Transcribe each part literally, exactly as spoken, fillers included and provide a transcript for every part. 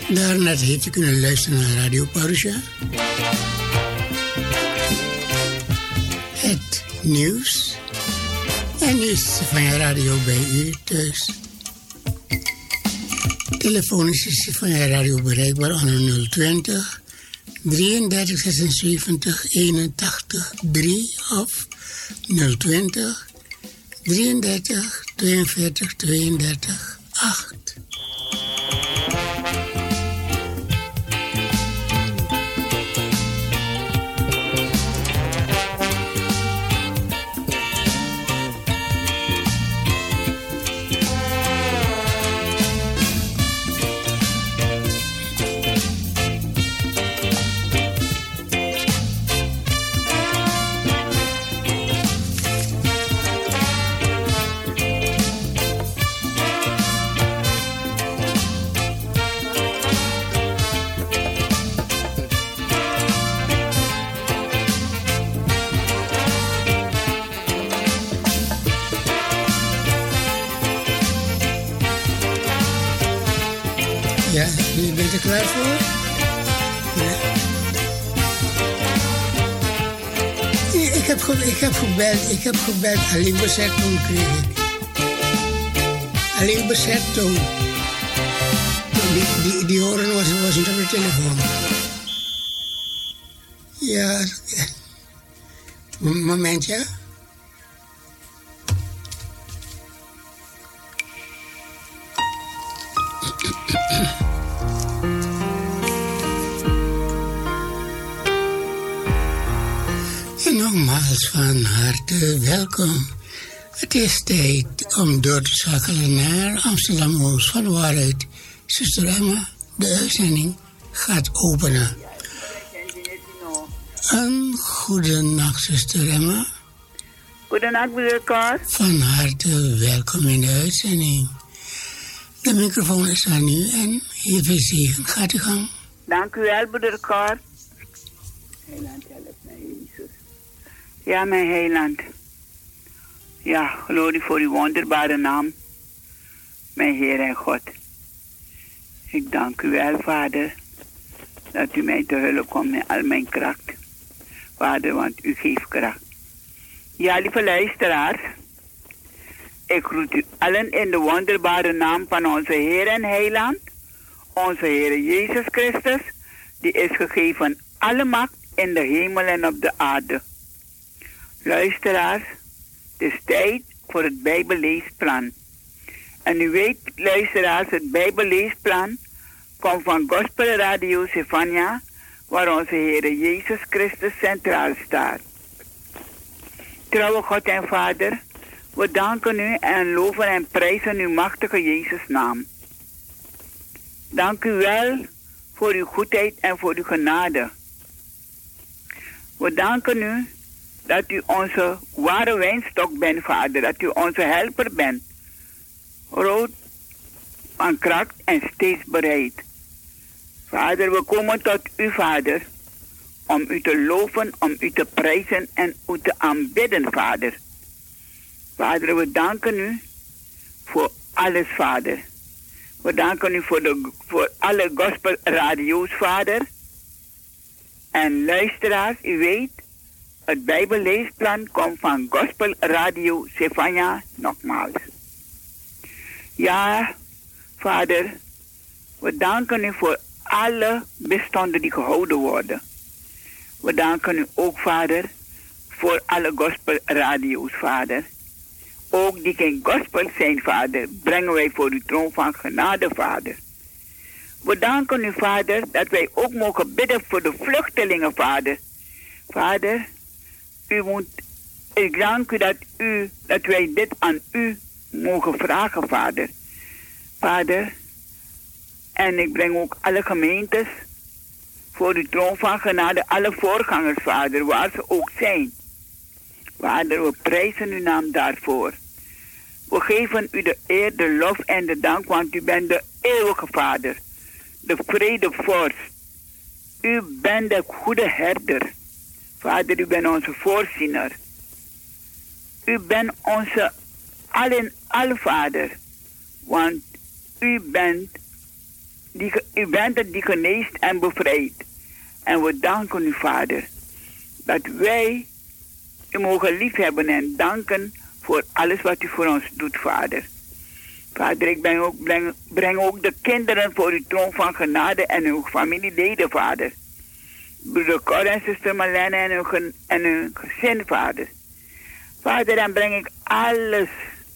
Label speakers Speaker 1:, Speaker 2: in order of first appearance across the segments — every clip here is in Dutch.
Speaker 1: Daarnet heeft u kunnen luisteren naar Radio Parusha. Het nieuws. En nu is Stefania Radio bij u thuis. Telefonisch is Stefania Radio bereikbaar aan nul twintig, drieëndertig, zesenzeventig, eenentachtig, drie of nul twintig, drieëndertig, tweeënveertig, tweeëndertig, acht. Bent u klaar voor? Ja. Ik heb, ge ik heb gebeld, ik heb gebeld, alleen bezettoon kreeg ik. Alleen bezettoon. Die, die, die horen was, was niet op de telefoon. Ja, een momentje. Nogmaals van harte welkom. Het is tijd om door te schakelen naar Amsterdam Oost, van waaruit zuster Emma de uitzending gaat openen. Een goede nacht, zuster Emma.
Speaker 2: Goedenacht, broeder Cor.
Speaker 1: Van harte welkom in de uitzending. De microfoon is aan u en even zegen. Gaat u gang.
Speaker 2: Dank u wel, broeder Cor. Heiland, help mij, Jezus. Ja, mijn heiland. Ja, glorie voor uw wonderbare naam. Mijn Heer en God. Ik dank u wel, Vader, dat u mij te hulp komt met al mijn kracht. Vader, want u geeft kracht. Ja, lieve luisteraars. Ik groet u allen in de wonderbare naam van onze Heer en Heiland. Onze Heer Jezus Christus, die is gegeven alle macht in de hemel en op de aarde. Luisteraars, het is tijd voor het Bijbelleesplan. En u weet, luisteraars, het Bijbelleesplan komt van Gospel Radio Stefania, waar onze Heer Jezus Christus centraal staat. Trouwe God en Vader, we danken u en loven en prijzen uw machtige Jezus naam. Dank u wel voor uw goedheid en voor uw genade. We danken u dat u onze ware wijnstok bent, Vader. Dat u onze helper bent. Groot van kracht en steeds bereid. Vader, we komen tot u, Vader. Om u te loven, om u te prijzen en u te aanbidden, Vader. Vader, we danken u voor alles, Vader. We danken u voor, de, voor alle gospelradio's, Vader. En luisteraars, u weet, het Bijbelleesplan komt van Gospel Radio Stefania, nogmaals. Ja, Vader, we danken u voor alle bestonden die gehouden worden. We danken u ook, Vader, voor alle gospelradio's, Vader. Ook die geen gospel zijn, Vader, brengen wij voor uw troon van genade, Vader. We danken u, Vader, dat wij ook mogen bidden voor de vluchtelingen, Vader. Vader, u moet, ik dank u dat, u dat wij dit aan u mogen vragen, Vader. Vader, en ik breng ook alle gemeentes voor uw troon van genade, alle voorgangers, Vader, waar ze ook zijn. Vader, we prijzen uw naam daarvoor. We geven u de eer, de lof en de dank, want u bent de eeuwige Vader, de vredevorst. U bent de goede herder. Vader, u bent onze voorziener. U bent onze al in al, Vader. Want u bent Die, u bent het die geneest en bevrijdt. En we danken u, Vader, dat wij u mogen liefhebben en danken voor alles wat u voor ons doet, Vader. Vader, ik breng ook, breng, breng ook de kinderen voor uw troon van genade en uw familieleden, Vader. Broeder Cor en zuster Marlene en hun, en hun gezin, Vader. Vader, dan breng ik alles,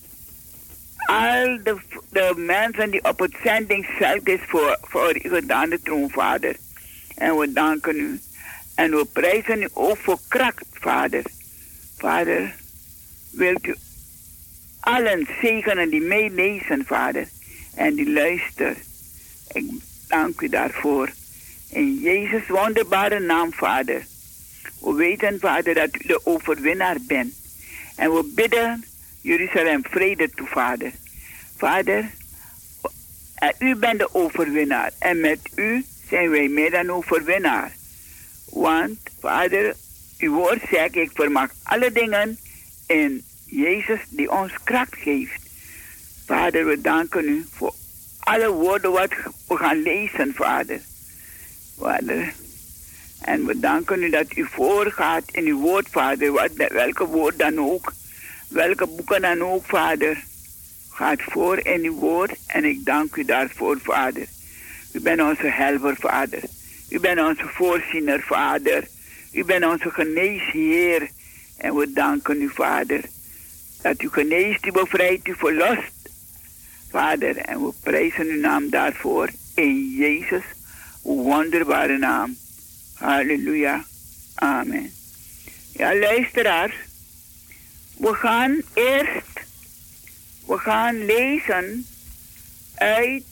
Speaker 2: al de, de mensen die op het zendingsveld is voor, voor u gedaan de troon, Vader. En we danken u. En we prijzen u ook voor kracht, Vader. Vader, wilt u allen zegenen die meelezen, Vader. En die luisteren. Ik dank u daarvoor. In Jezus' wonderbare naam, Vader. We weten, Vader, dat u de overwinnaar bent. En we bidden Jeruzalem vrede toe, Vader. Vader, u bent de overwinnaar. En met u zijn wij meer dan overwinnaar. Want, Vader, uw woord zegt, ik vermag alle dingen in Jezus die ons kracht geeft. Vader, we danken u voor alle woorden wat we gaan lezen, Vader. Vader. En we danken u dat u voorgaat in uw woord, Vader. Wat, welke woord dan ook. Welke boeken dan ook, Vader. Gaat voor in uw woord. En ik dank u daarvoor, Vader. U bent onze helper, Vader. U bent onze voorziener, Vader. U bent onze geneesheer. En we danken u, Vader. Dat u geneest, u bevrijdt, u verlost. Vader, en we prijzen uw naam daarvoor. In Jezus' wonderbare naam. Halleluja. Amen. Ja, luisteraars. We gaan eerst, we gaan lezen uit,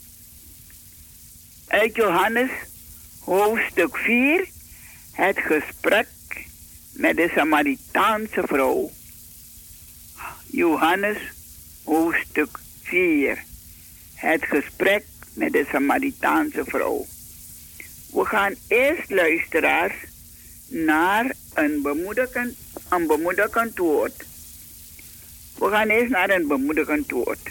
Speaker 2: uit Johannes hoofdstuk vier. Het gesprek met de Samaritaanse vrouw. Johannes hoofdstuk vier. Het gesprek met de Samaritaanse vrouw. We gaan eerst, luisteraars, naar een bemoedigend, een bemoedigend woord. We gaan eerst naar een bemoedigend woord.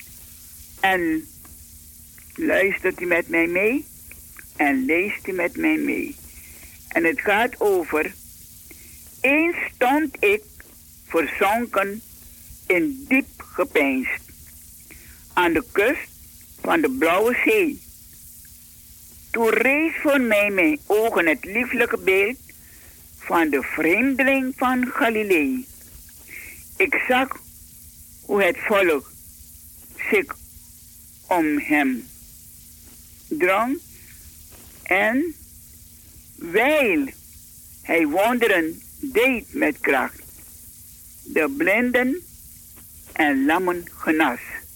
Speaker 2: En luistert u met mij mee en leest u met mij mee. En het gaat over: eens stond ik verzonken in diep gepeins aan de kust van de Blauwe Zee. Toen rees voor mij mijn ogen het lieflijke beeld van de vreemdeling van Galilei. Ik zag hoe het volk zich om hem drong en wijl hij wonderen deed met kracht, de blinden en lammen genas,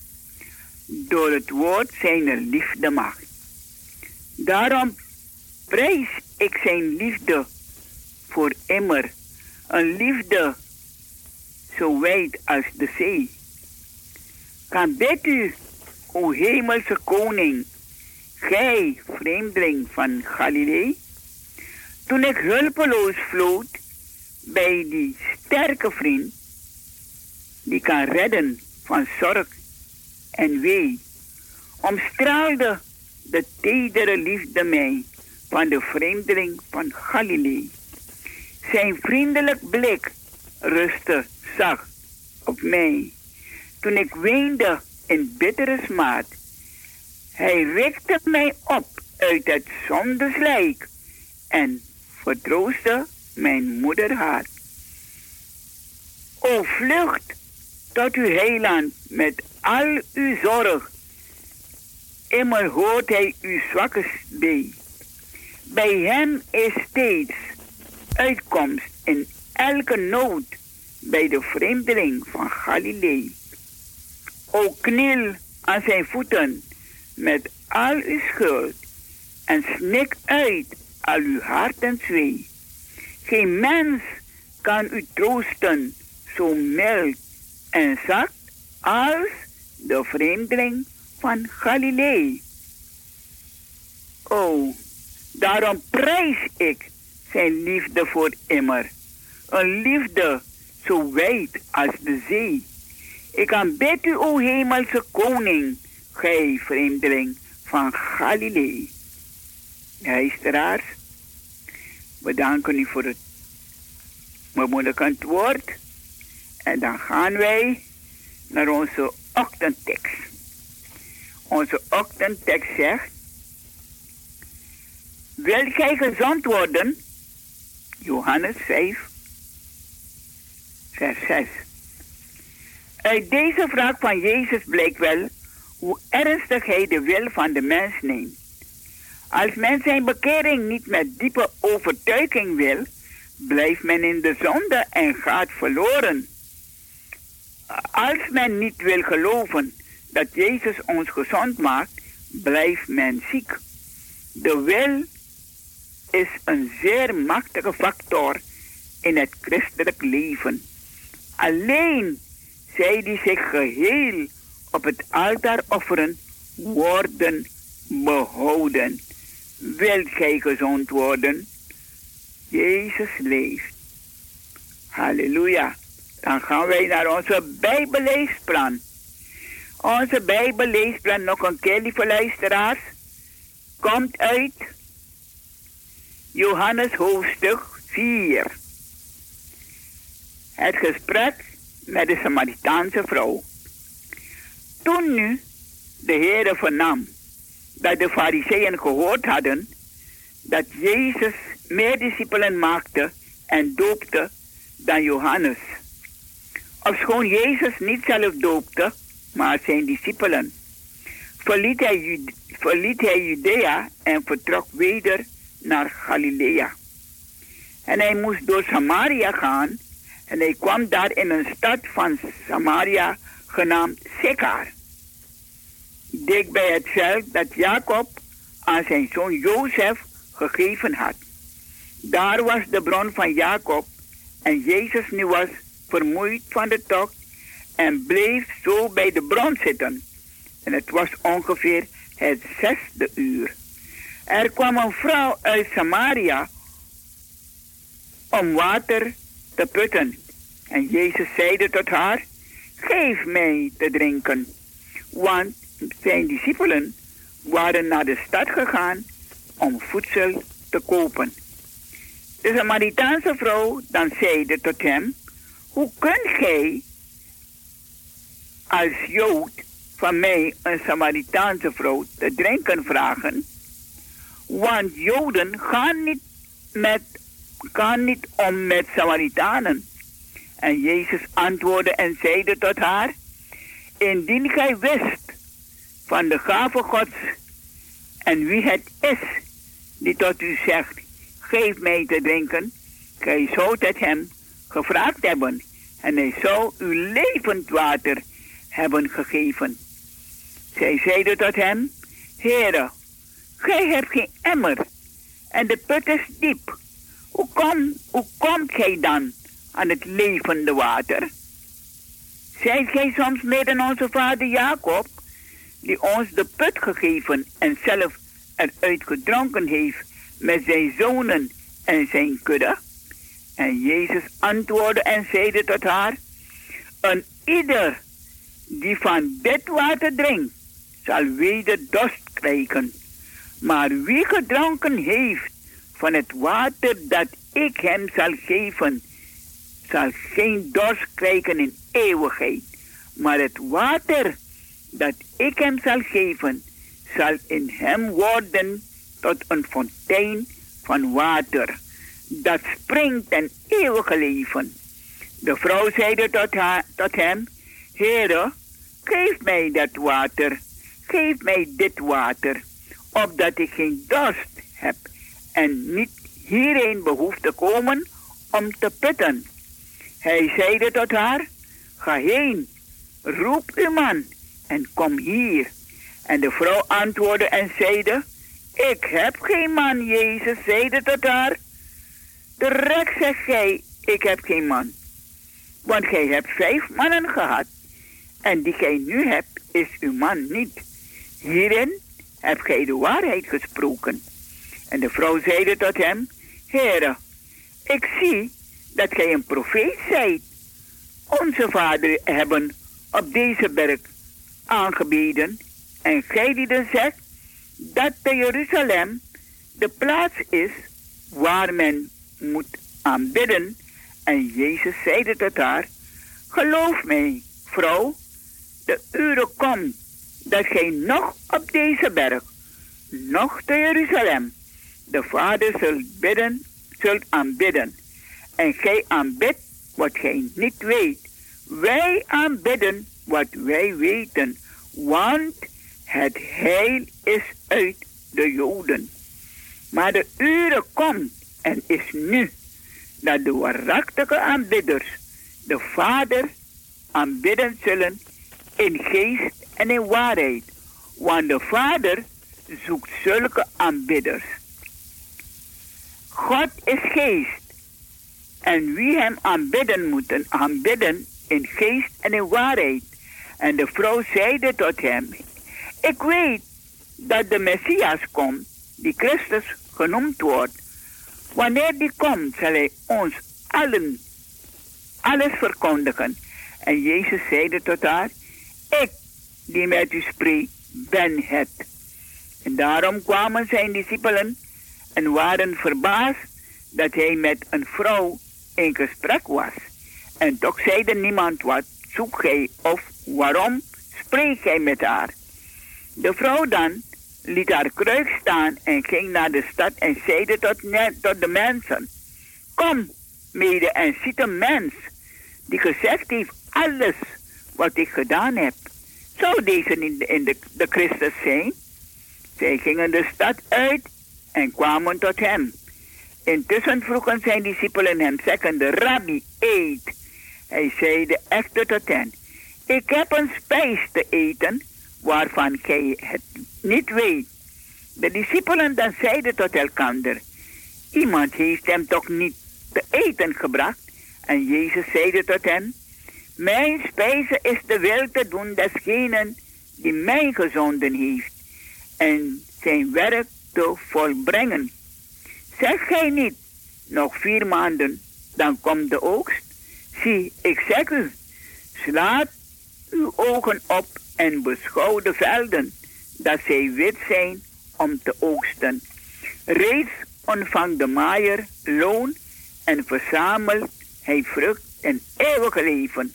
Speaker 2: door het woord zijner liefde macht. Daarom prijs ik zijn liefde voor immer, een liefde zo wijd als de zee. Kan bid u, o hemelse koning, gij vreemdeling van Galilei, toen ik hulpeloos vloot bij die sterke vriend, die kan redden van zorg en wee, omstraalde de tedere liefde mij van de vreemdeling van Galilei. Zijn vriendelijk blik rustte zacht op mij, toen ik weende in bittere smaad. Hij richtte mij op uit het zondeslijk en vertroostte mijn moederhart. O vlucht tot uw heiland met al uw zorg. Immer hoort hij uw zwakke bee. Bij hem is steeds uitkomst in elke nood bij de vreemdeling van Galilei. O kniel aan zijn voeten met al uw schuld en snik uit al uw hartenzwee. Geen mens kan u troosten zo mild en zacht als de vreemdeling van Galilei. O, daarom prijs ik zijn liefde voor immer. Een liefde zo wijd als de zee. Ik aanbid u, o hemelse koning, gij vreemdeling van Galilee. Luisteraars, we danken u voor het bemoedigend woord. En dan gaan wij naar onze ochtendtekst. Onze ochtendtekst zegt: wil gij gezond worden? Johannes vijf, vers zes. Uit deze vraag van Jezus blijkt wel hoe ernstig hij de wil van de mens neemt. Als men zijn bekering niet met diepe overtuiging wil, blijft men in de zonde en gaat verloren. Als men niet wil geloven dat Jezus ons gezond maakt, blijft men ziek. De wil is een zeer machtige factor in het christelijk leven. Alleen zij die zich geheel op het altaar offeren, worden behouden. Wilt gij gezond worden? Jezus leeft. Halleluja. Dan gaan wij naar onze Bijbelleesplan. Onze Bijbelleesplan, nog een keer, lieve luisteraars, komt uit Johannes hoofdstuk vier. Het gesprek met de Samaritaanse vrouw. Toen nu de Heere vernam dat de Farizeeën gehoord hadden dat Jezus meer discipelen maakte en doopte dan Johannes. Ofschoon Jezus niet zelf doopte, maar zijn discipelen, verliet hij, Jude- verliet hij Judea en vertrok weder naar Galilea. En hij moest door Samaria gaan en hij kwam daar in een stad van Samaria genaamd Sychar, dik bij het veld dat Jacob aan zijn zoon Jozef gegeven had. Daar was de bron van Jacob en Jezus nu was vermoeid van de tocht en bleef zo bij de bron zitten. En het was ongeveer het zesde uur. Er kwam een vrouw uit Samaria om water te putten. En Jezus zeide tot haar: geef mij te drinken. Want zijn discipelen waren naar de stad gegaan om voedsel te kopen. De Samaritaanse vrouw dan zeide tot hem: hoe kunt gij als Jood van mij een Samaritaanse vrouw te drinken vragen? Want Joden gaan niet, met, gaan niet om met Samaritanen. En Jezus antwoordde en zeide tot haar: indien gij wist van de gave Gods en wie het is die tot u zegt: geef mij te drinken, gij zoudt het hem gevraagd hebben en hij zou u levend water hebben gegeven. Zij zeide tot hem: Heere, gij hebt geen emmer en de put is diep. Hoe, kom, hoe komt gij dan aan het levende water? Zijt gij soms meer dan onze vader Jacob, die ons de put gegeven en zelf eruit gedronken heeft met zijn zonen en zijn kudde? En Jezus antwoordde en zeide tot haar: een ieder die van dit water drinkt, zal weder dorst krijgen. Maar wie gedronken heeft van het water dat ik hem zal geven, zal geen dorst krijgen in eeuwigheid. Maar het water dat ik hem zal geven, zal in hem worden tot een fontein van water, dat springt ten eeuwige leven. De vrouw zeide tot, haar, tot hem: Heere, geef mij dat water, geef mij dit water, opdat ik geen dorst heb en niet hierheen behoef te komen om te putten. Hij zeide tot haar: ga heen, roep uw man en kom hier. En de vrouw antwoordde en zeide: ik heb geen man. Jezus zeide tot haar: terecht zegt gij, ik heb geen man. Want gij hebt vijf mannen gehad, en die gij nu hebt, is uw man niet. Hierin hebt gij de waarheid gesproken. En de vrouw zeide tot hem: Heere, ik zie dat gij een profeet zijt. Onze vader hebben op deze berg aangebeden, en gij die dan zegt: dat de Jeruzalem de plaats is waar men moet aanbidden. En Jezus zeide tot haar, geloof mij, vrouw, de uren komt dat gij nog op deze berg, nog te Jeruzalem, de Vader zult bidden, zult aanbidden. En gij aanbidt wat gij niet weet. Wij aanbidden wat wij weten, want het heil is uit de Joden. Maar de uren komt en is nu, dat de waarachtige aanbidders de Vader aanbidden zullen in geest en in waarheid. Want de Vader zoekt zulke aanbidders. God is geest. En wie hem aanbidden moeten, aanbidden in geest en in waarheid. En de vrouw zeide tot hem, ik weet dat de Messias komt, die Christus genoemd wordt. Wanneer die komt, zal hij ons allen alles verkondigen. En Jezus zeide tot haar, ik die met u spreek, ben het. En daarom kwamen zijn discipelen en waren verbaasd dat hij met een vrouw in gesprek was. En toch zeide niemand wat, zoek gij of waarom spreek gij met haar. De vrouw dan liet haar kruik staan en ging naar de stad en zeide tot, tot de mensen, kom mede en ziet een mens die gezegd heeft alles wat ik gedaan heb. Zou deze in de, in de, de Christus zijn? Zij gingen de stad uit en kwamen tot hem. Intussen vroegen zijn discipelen hem, zeggende, Rabbi, eet. Hij zeide echter tot hen, ik heb een spijs te eten, waarvan gij het niet weet. De discipelen dan zeiden tot elkander, iemand heeft hem toch niet te eten gebracht? En Jezus zeide tot hen, mijn spijze is de wil te doen desgenen die mij gezonden heeft, en zijn werk te volbrengen. Zeg gij niet, nog vier maanden, dan komt de oogst? Zie, ik zeg u, slaat uw ogen op en beschouw de velden, dat zij wit zijn om te oogsten. Reeds ontvangt de maaier loon en verzamelt hij vrucht en eeuwig leven,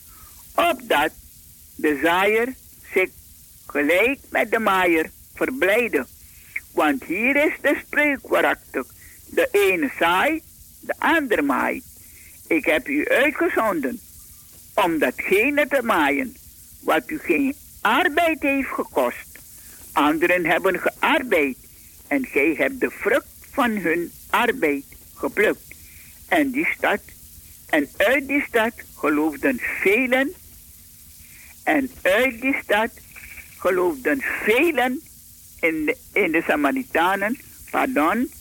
Speaker 2: opdat de zaaier zich gelijk met de maaier verblijde. Want hier is de spreuk waarachtig, de ene zaait, de ander maait. Ik heb u uitgezonden om datgene te maaien wat u geen arbeid heeft gekost. Anderen hebben gearbeid en gij hebt de vrucht van hun arbeid geplukt. En die stad, en uit die stad geloofden velen, en uit die stad geloofden velen in de, in de Samaritanen, pardon,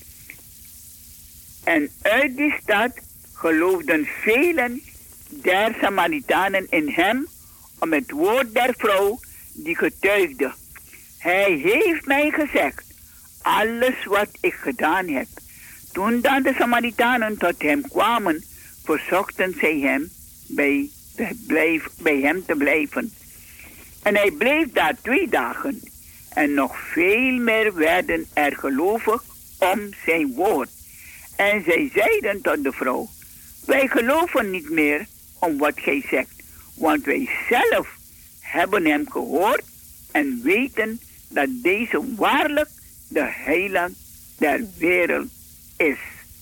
Speaker 2: en uit die stad geloofden velen der Samaritanen in hem, om het woord der vrouw die getuigde. Hij heeft mij gezegd, alles wat ik gedaan heb. Toen dan de Samaritanen tot hem kwamen, verzochten zij hem bij, blijf, bij hem te blijven. En hij bleef daar twee dagen. En nog veel meer werden er gelovig om zijn woord. En zij zeiden tot de vrouw, wij geloven niet meer om wat gij zegt, want wij zelf hebben hem gehoord en weten dat deze waarlijk de heiland der wereld is.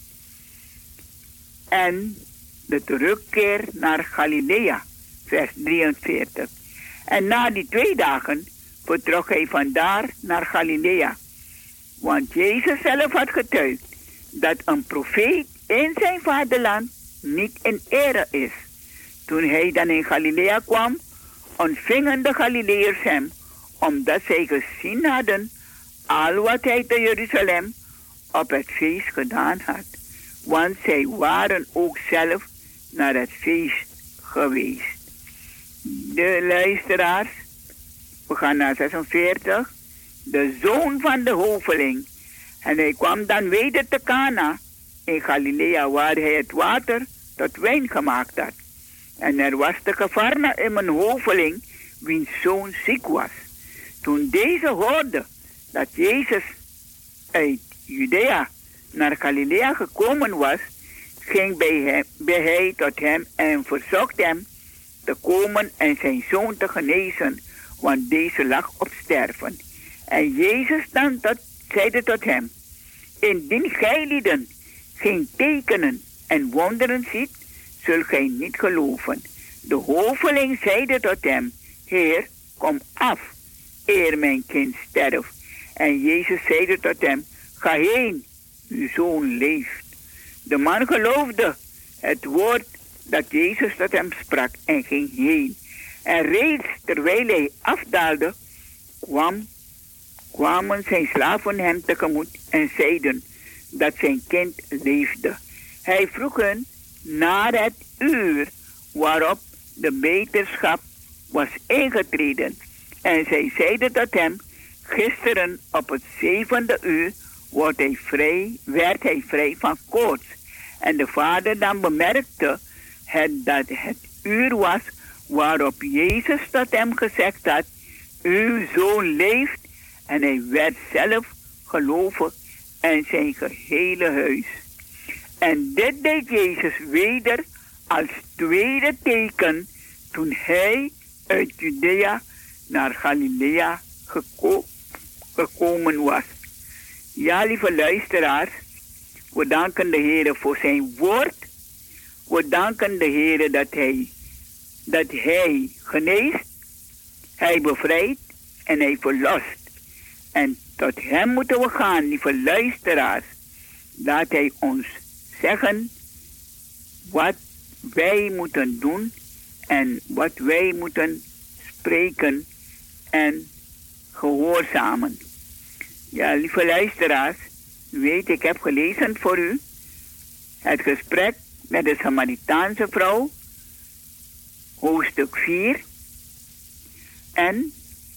Speaker 2: En de terugkeer naar Galilea, vers drieënveertig. En na die twee dagen vertrok hij vandaar naar Galilea. Want Jezus zelf had getuigd dat een profeet in zijn vaderland niet in ere is. Toen hij dan in Galilea kwam, ontvingen de Galileërs hem, omdat zij gezien hadden al wat hij te Jeruzalem op het feest gedaan had. Want zij waren ook zelf naar het feest geweest. De luisteraars, we gaan naar zesenveertig. De zoon van de hoveling. En hij kwam dan weder te Cana in Galilea, waar hij het water tot wijn gemaakt had. En er was te Cafarnaüm een hoveling, wiens zoon ziek was. Toen deze hoorde dat Jezus uit Judea naar Galilea gekomen was, ging bij, hem, bij hij tot hem en verzocht hem te komen en zijn zoon te genezen, want deze lag op sterven. En Jezus dan tot, zeide tot hem: indien gij lieden geen tekenen en wonderen ziet, zult gij niet geloven. De hoveling zeide tot hem: Heer, kom af, eer mijn kind sterft. En Jezus zeide tot hem: ga heen, uw zoon leeft. De man geloofde het woord dat Jezus tot hem sprak en ging heen. En reeds terwijl hij afdaalde, kwam, kwamen zijn slaven hem tegemoet en zeiden dat zijn kind leefde. Hij vroeg hen naar het uur waarop de beterschap was ingetreden. En zij zeiden tot hem: gisteren op het zevende uur wordt hij vrij, werd hij vrij van koorts. En de vader dan bemerkte het, dat het uur was waarop Jezus tot hem gezegd had: uw zoon leeft. En hij werd zelf gelovig en zijn gehele huis. En dit deed Jezus weder als tweede teken toen hij uit Judea naar Galilea geko- gekomen was. Ja, lieve luisteraars, we danken de Heer voor zijn woord. We danken de Heer dat hij, dat hij geneest, hij bevrijdt en hij verlost. En tot hem moeten we gaan, lieve luisteraars. Laat hij ons zeggen wat wij moeten doen en wat wij moeten spreken en gehoorzamen. Ja, lieve luisteraars, u weet, ik heb gelezen voor u het gesprek met de Samaritaanse vrouw, hoofdstuk vier. En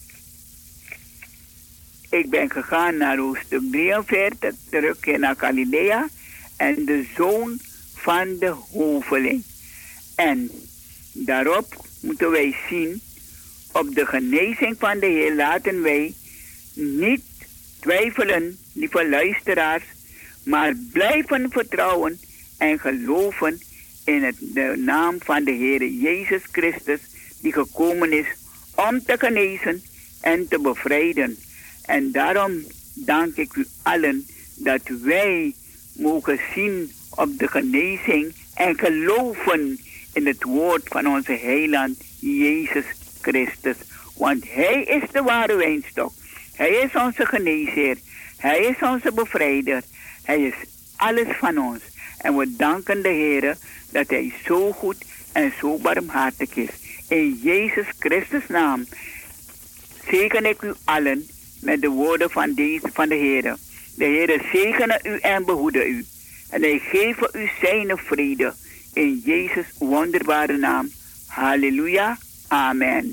Speaker 2: ik ben gegaan naar hoofdstuk drieënveertig, terugkeer naar Galilea en de zoon van de hoveling. En daarop moeten wij zien, op de genezing van de Heer laten wij niet twijfelen, lieve luisteraars, maar blijven vertrouwen en geloven in het, de naam van de Heer Jezus Christus, die gekomen is om te genezen en te bevrijden. En daarom dank ik u allen dat wij mogen zien op de genezing en geloven in het woord van onze heiland Jezus Christus. Want hij is de ware wijnstok. Hij is onze geneesheer. Hij is onze bevrijder. Hij is alles van ons. En we danken de Heer dat hij zo goed en zo barmhartig is. In Jezus Christus' naam zegen ik u allen met de woorden van, deze, van de Heer. De Heer zegene u en behoede u. En hij geeft u zijn vrede. In Jezus' wonderbare naam. Halleluja. Amen.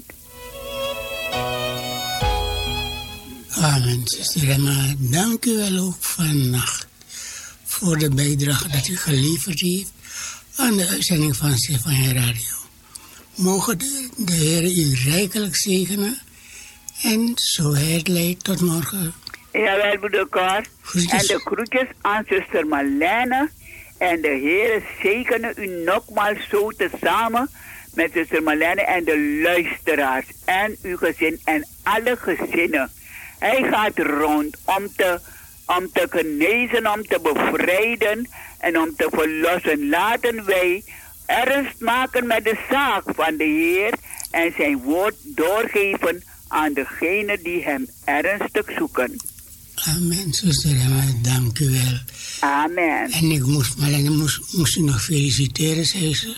Speaker 1: Amen, zuster Emma. Dank u wel ook vannacht voor de bijdrage dat u geleverd heeft aan de uitzending van Stefania Radio. Mogen de, de Heer u rijkelijk zegenen en zo hij het leidt tot morgen.
Speaker 2: Jawel, broeder Cor. En de groetjes aan zuster Marlene. En de Heer zegene u nogmaals zo tezamen met zuster Marlene en de luisteraars en uw gezin en alle gezinnen. Hij gaat rond om te, om te genezen, om te bevrijden en om te verlossen. Laten wij ernst maken met de zaak van de Heer en zijn woord doorgeven aan degenen die hem ernstig zoeken.
Speaker 1: Amen, zuster Emma, dank u wel.
Speaker 2: Amen.
Speaker 1: En ik moest, Marlene, moest, moest u nog feliciteren, zei ze.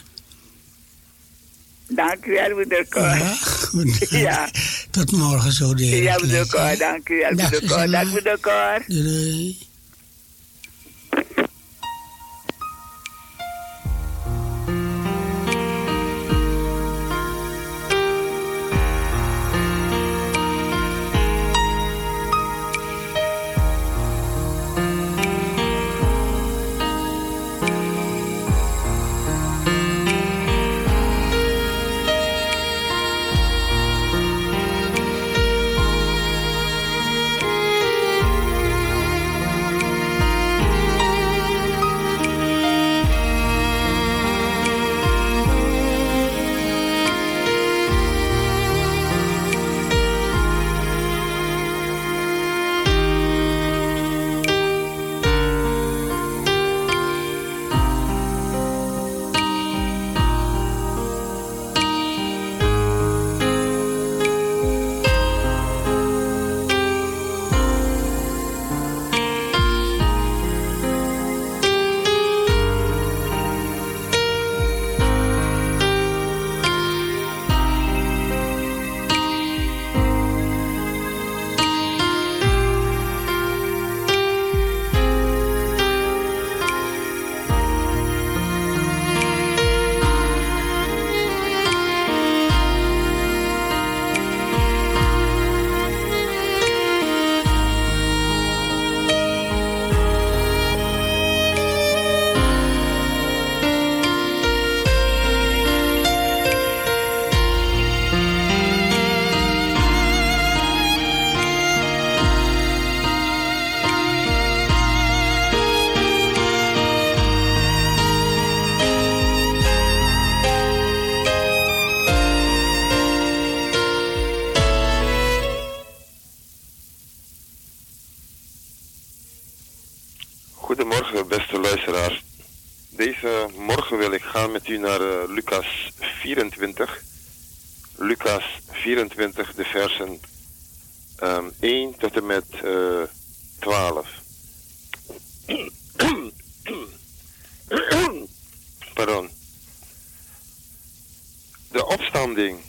Speaker 2: Dank u wel, broeder Cor.
Speaker 1: Ja, goed.
Speaker 2: Ja.
Speaker 1: Tot morgen zo, de Heer.
Speaker 2: Ja, broeder Cor, dank u wel, broeder Cor. Dank broeder Cor.
Speaker 1: Doei, doei.
Speaker 3: Goedemorgen, beste luisteraars. Deze morgen wil ik gaan met u naar uh, Lucas vierentwintig. Lucas vierentwintig, de versen um, één tot en met uh, twaalf. Pardon. De opstanding.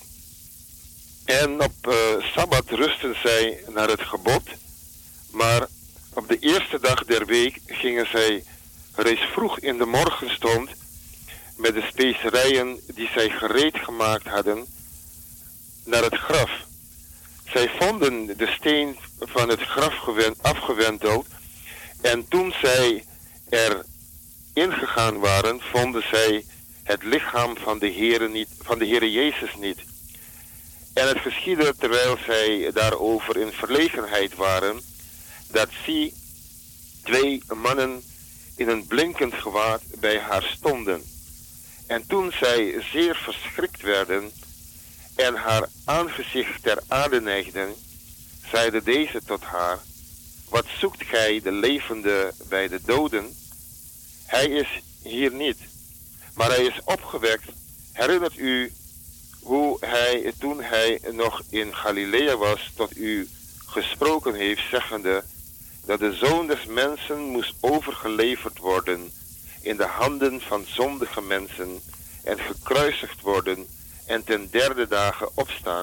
Speaker 3: En op uh, Sabbat rusten zij naar het gebod, maar op de eerste dag der week gingen zij reeds vroeg in de morgenstond met de specerijen die zij gereed gemaakt hadden naar het graf. Zij vonden de steen van het graf afgewenteld en toen zij er ingegaan waren, vonden zij het lichaam van de Heere niet, van de Heere Jezus niet. En het geschiedde terwijl zij daarover in verlegenheid waren, dat zie twee mannen in een blinkend gewaad bij haar stonden. En toen zij zeer verschrikt werden en haar aangezicht ter aarde neigden, zeide deze tot haar: wat zoekt gij de levende bij de doden? Hij is hier niet, maar hij is opgewekt. Herinnert u hoe hij, toen hij nog in Galilea was, tot u gesproken heeft, zeggende dat de Zoon des Mensen moest overgeleverd worden in de handen van zondige mensen en gekruisigd worden en ten derde dagen opstaan.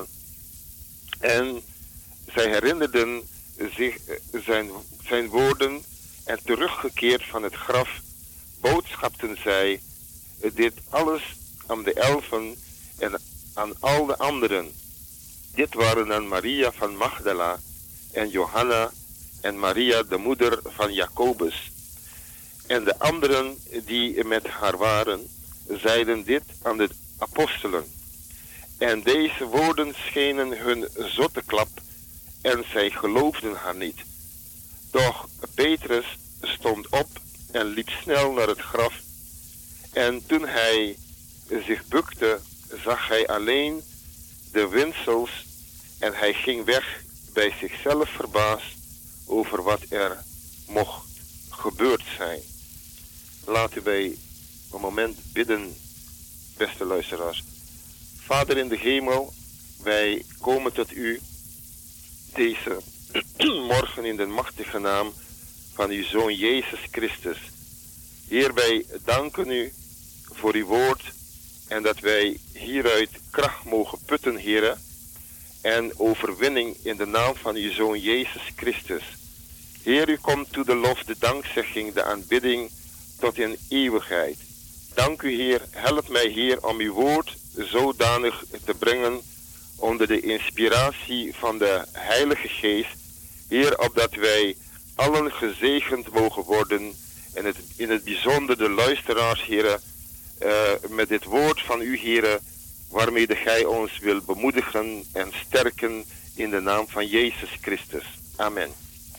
Speaker 3: En zij herinnerden zich zijn, zijn woorden en teruggekeerd van het graf boodschapten zij dit alles aan de elfen en aan al de anderen. Dit waren dan Maria van Magdala en Johanna en Maria de moeder van Jacobus. En de anderen die met haar waren, zeiden dit aan de apostelen. En deze woorden schenen hun zotteklap en zij geloofden haar niet. Doch Petrus stond op en liep snel naar het graf. En toen hij zich bukte, zag hij alleen de windsels en hij ging weg bij zichzelf verbaasd over wat er mocht gebeurd zijn. Laten wij een moment bidden, beste luisteraars. Vader in de hemel, wij komen tot u deze morgen in de machtige naam van uw Zoon Jezus Christus. Heer, wij danken u voor uw woord en dat wij hieruit kracht mogen putten, Heer, en overwinning in de naam van uw Zoon Jezus Christus. Heer, u komt toe de lof, de dankzegging, de aanbidding tot in eeuwigheid. Dank u, Heer. Help mij, Heer, om uw woord zodanig te brengen onder de inspiratie van de Heilige Geest. Heer, opdat wij allen gezegend mogen worden en het, in het bijzonder de luisteraars, Heer, uh, met dit woord van u, Heer, waarmee gij ons wil bemoedigen en sterken in de naam van Jezus Christus. Amen.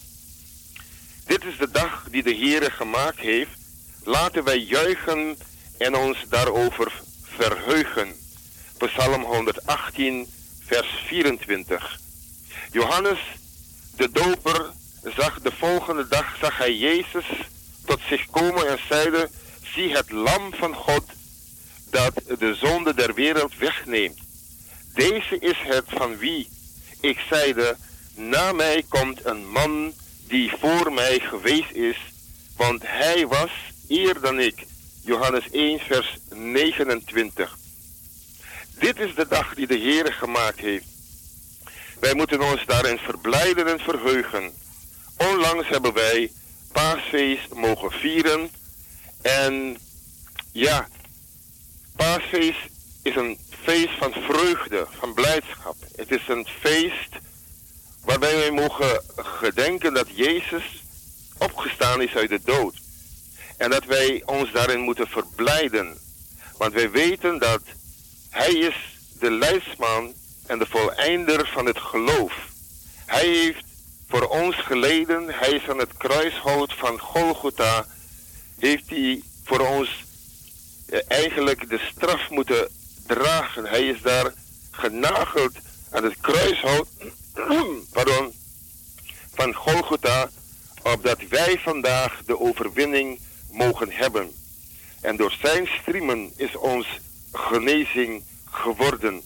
Speaker 3: Dit is de dag die de Heer gemaakt heeft. Laten wij juichen en ons daarover verheugen. Psalm honderdachttien, vers vierentwintig. Johannes, de doper, zag de volgende dag, zag hij Jezus tot zich komen en zeide: zie het lam van God dat de zonde der wereld wegneemt. Deze is het van wie ik zeide: na mij komt een man die voor mij geweest is, want hij was eer dan ik. Johannes één, vers negenentwintig. Dit is de dag die de Heer gemaakt heeft. Wij moeten ons daarin verblijden en verheugen. Onlangs hebben wij Paasfeest mogen vieren. En ja, Paasfeest is een feest van vreugde, van blijdschap. Het is een feest waarbij wij mogen gedenken dat Jezus opgestaan is uit de dood. En dat wij ons daarin moeten verblijden. Want wij weten dat hij is de leidsman en de voleinder van het geloof. Hij heeft voor ons geleden. Hij is aan het kruishout van Golgotha. Heeft hij voor ons eh, eigenlijk de straf moeten dragen. Hij is daar genageld aan het kruishout pardon, van Golgotha. opdat wij vandaag de overwinning mogen hebben. En door zijn striemen is ons genezing geworden.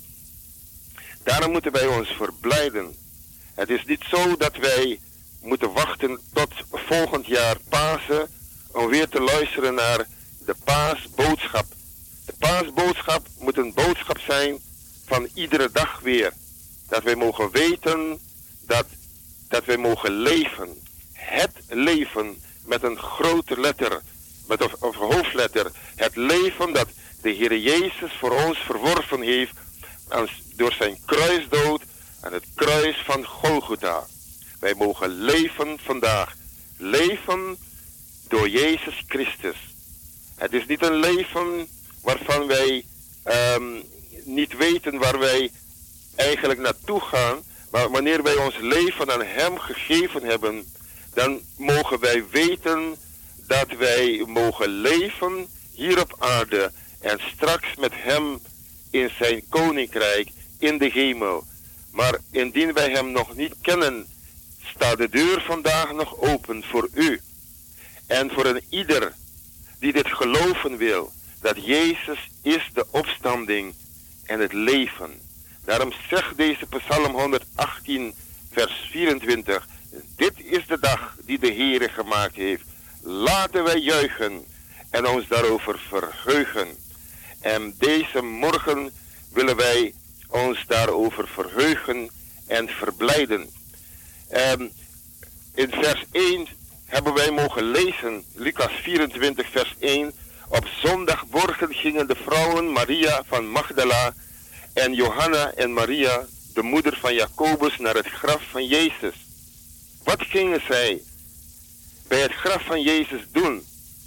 Speaker 3: Daarom moeten wij ons verblijden. Het is niet zo dat wij moeten wachten tot volgend jaar Pasen om weer te luisteren naar de paasboodschap. De paasboodschap moet een boodschap zijn van iedere dag weer. Dat wij mogen weten dat, dat wij mogen leven. Het leven met een grote letter, met of, of hoofdletter. Het leven dat de Heer Jezus voor ons verworven heeft aan, door zijn kruisdood aan het kruis van Golgotha. Wij mogen leven vandaag. Leven door Jezus Christus. Het is niet een leven waarvan wij um, niet weten waar wij eigenlijk naartoe gaan. Maar wanneer wij ons leven aan Hem gegeven hebben, dan mogen wij weten dat wij mogen leven hier op aarde en straks met Hem in zijn koninkrijk in de hemel. Maar indien wij Hem nog niet kennen, staat de deur vandaag nog open voor u. En voor een ieder die dit geloven wil, dat Jezus is de opstanding en het leven. Daarom zegt deze Psalm honderdachttien, vers vierentwintig, dit is de dag die de Heere gemaakt heeft. Laten wij juichen en ons daarover verheugen. En deze morgen willen wij ons daarover verheugen en verblijden. Um, in vers één hebben wij mogen lezen, Lucas vierentwintig, vers één. Op zondagmorgen gingen de vrouwen Maria van Magdala en Johanna en Maria, de moeder van Jacobus, naar het graf van Jezus. Wat gingen zij bij het graf van Jezus doen?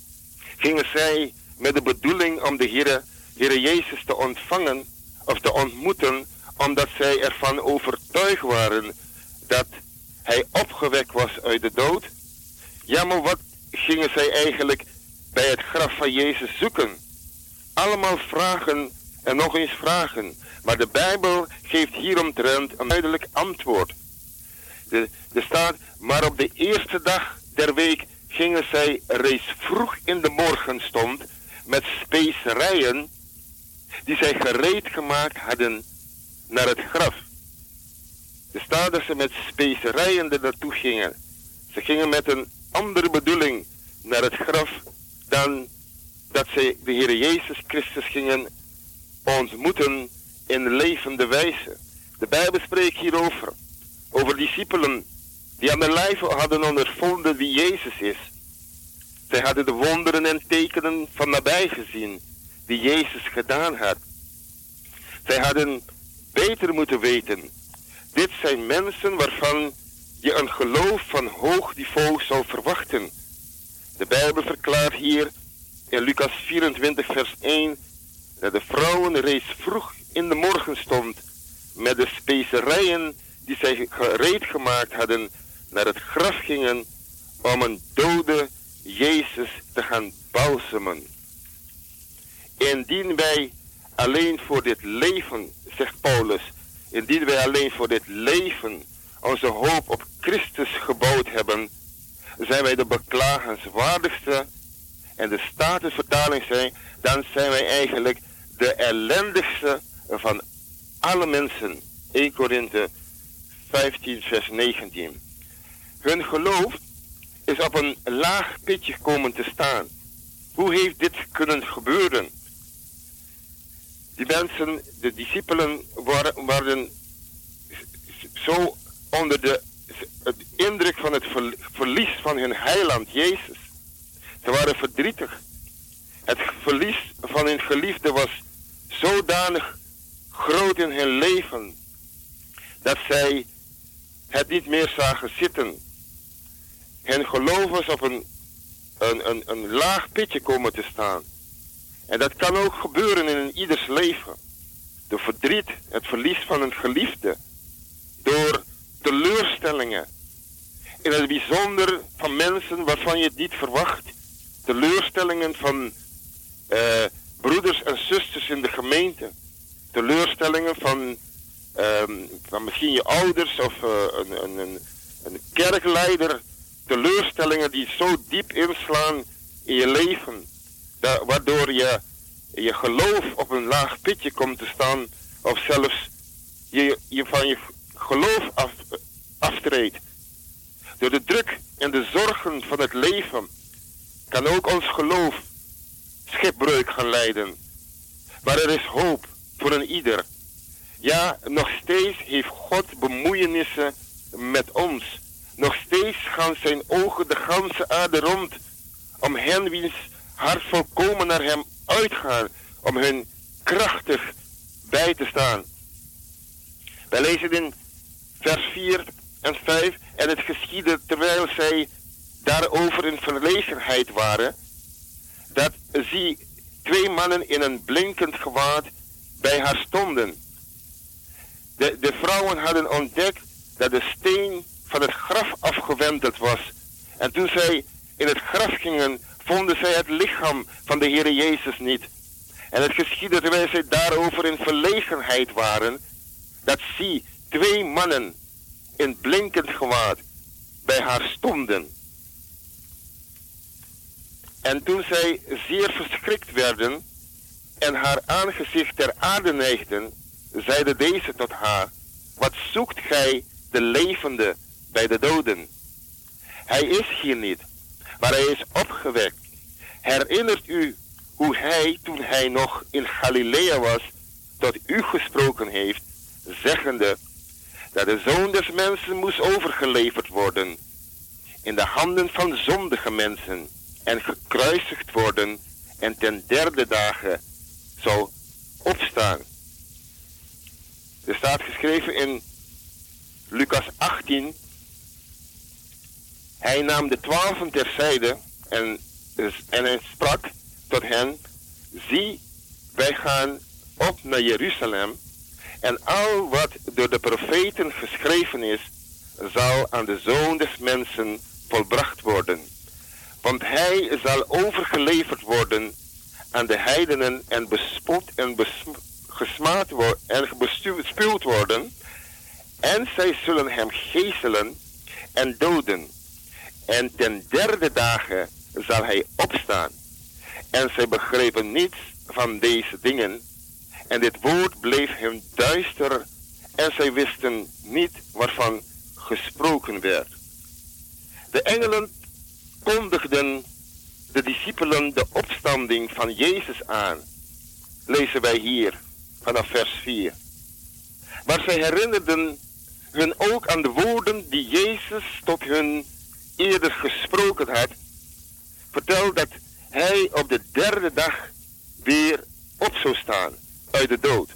Speaker 3: Gingen zij met de bedoeling om de Heere, Heere Jezus te ontvangen of te ontmoeten, omdat zij ervan overtuigd waren dat hij opgewekt was uit de dood? Ja, maar wat gingen zij eigenlijk bij het graf van Jezus zoeken? Allemaal vragen en nog eens vragen. Maar de Bijbel geeft hieromtrent een duidelijk antwoord. Er staat, maar op de eerste dag der week gingen zij reeds vroeg in de morgenstond met specerijen die zij gereed gemaakt hadden naar het graf. Er staat dat ze met specerijen er naartoe gingen. Ze gingen met een andere bedoeling naar het graf dan dat zij de Heer Jezus Christus gingen ontmoeten in levende wijze. De Bijbel spreekt hierover. Over discipelen die aan de lijve hadden ondervonden wie Jezus is. Zij hadden de wonderen en tekenen van nabij gezien die Jezus gedaan had. Zij hadden beter moeten weten. Dit zijn mensen waarvan je een geloof van hoog niveau zou verwachten. De Bijbel verklaart hier in Lucas vierentwintig vers één dat de vrouwen reeds vroeg in de morgenstond met de specerijen die zij gereed gemaakt hadden naar het graf gingen om een dode Jezus te gaan balsemen. Indien wij alleen voor dit leven, zegt Paulus, indien wij alleen voor dit leven onze hoop op Christus gebouwd hebben, zijn wij de beklagenswaardigste, en de Statenvertaling zei, dan zijn wij eigenlijk de ellendigste van alle mensen. eerste Korinthe vijftien vers negentien. Hun geloof is op een laag pitje komen te staan. Hoe heeft dit kunnen gebeuren? Die mensen, de discipelen, waren, waren zo onder de het indruk van het verlies van hun heiland Jezus. Ze waren verdrietig. Het verlies van hun geliefde was zodanig groot in hun leven dat zij het niet meer zagen zitten. Hun geloof was op een, een, een, een laag pitje komen te staan. En dat kan ook gebeuren in een ieders leven. Door verdriet, het verlies van een geliefde. Door teleurstellingen. In het bijzonder van mensen waarvan je het niet verwacht. Teleurstellingen van uh, broeders en zusters in de gemeente. Teleurstellingen van, uh, van misschien je ouders of uh, een, een, een kerkleider teleurstellingen die zo diep inslaan in je leven, dat, waardoor je je geloof op een laag pitje komt te staan, of zelfs je, je van je geloof af, aftreedt. Door de druk en de zorgen van het leven kan ook ons geloof schipbreuk gaan leiden. Maar er is hoop voor een ieder. Ja, nog steeds heeft God bemoeienissen met ons. Nog steeds gaan zijn ogen de ganse aarde rond om hen wiens hart volkomen naar hem uitgaan, om hun krachtig bij te staan. Wij lezen in vers vier en vijf, en het geschiedde terwijl zij daarover in verlegenheid waren, dat zie twee mannen in een blinkend gewaad bij haar stonden. De, de vrouwen hadden ontdekt dat de steen van het graf afgewenteld was. En toen zij in het graf gingen, vonden zij het lichaam van de Heere Jezus niet. En het geschiedde terwijl zij daarover in verlegenheid waren, dat zie twee mannen in blinkend gewaad bij haar stonden. En toen zij zeer verschrikt werden en haar aangezicht ter aarde neigden, zeide deze tot haar: wat zoekt gij de levende bij de doden? Hij is hier niet, maar hij is opgewekt. Herinnert u hoe hij, toen hij nog in Galilea was, tot u gesproken heeft, zeggende dat de Zoon des Mensen moest overgeleverd worden in de handen van zondige mensen en gekruisigd worden en ten derde dagen zou opstaan. Er staat geschreven in Lucas achttien, hij nam de twaalfen terzijde en, en hij sprak tot hen: zie, wij gaan op naar Jeruzalem, en al wat door de profeten geschreven is, zal aan de Zoon des Mensen volbracht worden. Want hij zal overgeleverd worden aan de heidenen en bespot en besm- gesmaad worden en bespuwd worden. En zij zullen hem geeselen en doden. En ten derde dagen zal hij opstaan. En zij begrepen niets van deze dingen. En dit woord bleef hen duister. En zij wisten niet waarvan gesproken werd. De engelen kondigden de discipelen de opstanding van Jezus aan. Lezen wij hier vanaf vers vier. Maar zij herinnerden hun ook aan de woorden die Jezus tot hun eerder gesproken had. Vertel dat hij op de derde dag weer op zou staan uit de dood.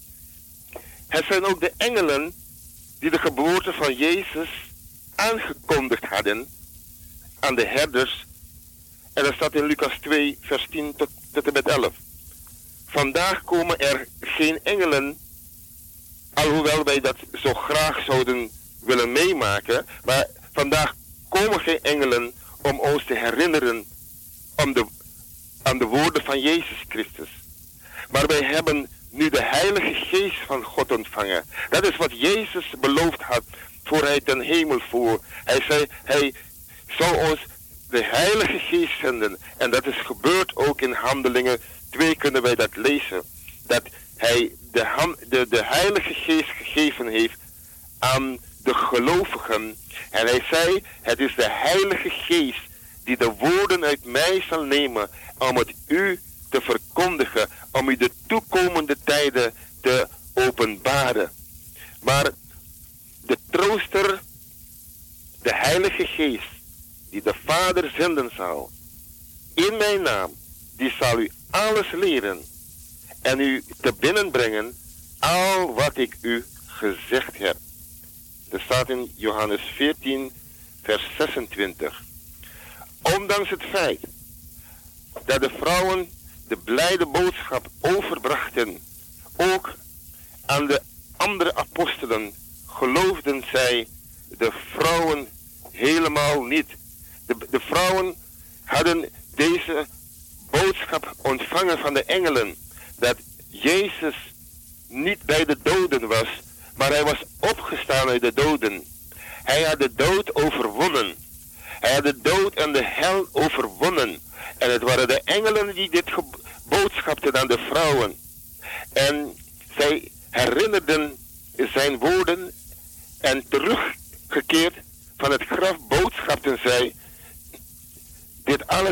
Speaker 3: Het zijn ook de engelen die de geboorte van Jezus aangekondigd hadden aan de herders. En dat staat in Lucas twee, vers tien tot, tot en met elf. Vandaag komen er geen engelen, alhoewel wij dat zo graag zouden willen meemaken, maar vandaag komen geen engelen om ons te herinneren om de, aan de woorden van Jezus Christus. Maar wij hebben nu de Heilige Geest van God ontvangen. Dat is wat Jezus beloofd had voor hij ten hemel voer. Hij zei, hij zou ons de Heilige Geest zenden. En dat is gebeurd ook in Handelingen twee kunnen wij dat lezen. Dat hij de, hand, de, de Heilige Geest gegeven heeft aan de gelovigen. En hij zei, het is de Heilige Geest die de woorden uit mij zal nemen om het u te verkondigen, om u de toekomende tijden te openbaren. Maar de trooster, de Heilige Geest, die de Vader zenden zal, in mijn naam, die zal u alles leren en u te binnenbrengen al wat ik u gezegd heb. Dat staat in Johannes veertien, vers zesentwintig. Ondanks het feit dat de vrouwen de blijde boodschap overbrachten, ook aan de andere apostelen, geloofden zij de vrouwen helemaal niet. De, de vrouwen hadden deze boodschap ontvangen van de engelen, dat Jezus niet bij de doden was, maar hij was opgestaan uit de doden. Hij had de dood overwonnen. Hij had de dood en de hel overwonnen. En het waren de engelen die dit boodschapten aan de vrouwen. En zij herinnerden zijn woorden en teruggekeerd van het graf boodschapten zij dit alles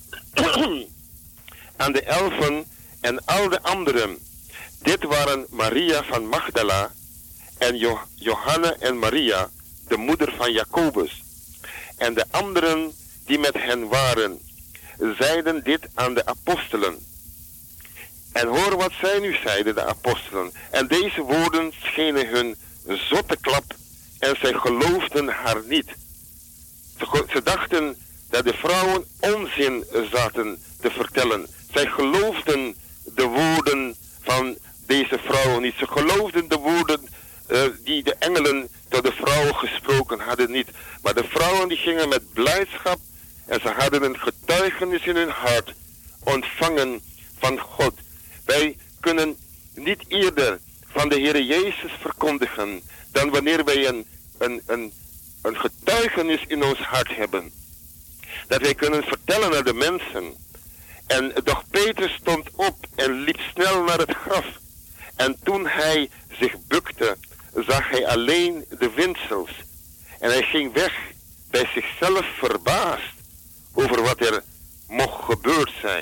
Speaker 3: aan de elfen en al de anderen. Dit waren Maria van Magdala en jo- Johanna en Maria, de moeder van Jacobus. En de anderen die met hen waren, zeiden dit aan de apostelen. En hoor wat zij nu zeiden, de apostelen. En deze woorden schenen hun zotte klap en zij geloofden haar niet. Ze, ze dachten dat de vrouwen onzin zaten te vertellen. Zij geloofden de woorden van deze vrouwen niet. Ze geloofden de woorden uh, die de engelen tot de vrouwen gesproken hadden niet. Maar de vrouwen die gingen met blijdschap en ze hadden een getuigenis in hun hart ontvangen van God. Wij kunnen niet eerder van de Heer Jezus verkondigen dan wanneer wij een, een, een, een getuigenis in ons hart hebben. Dat wij kunnen vertellen aan de mensen. En doch Petrus stond op en liep snel naar het graf. En toen hij zich bukte, zag hij alleen de windsels. En hij ging weg bij zichzelf verbaasd over wat er mocht gebeurd zijn.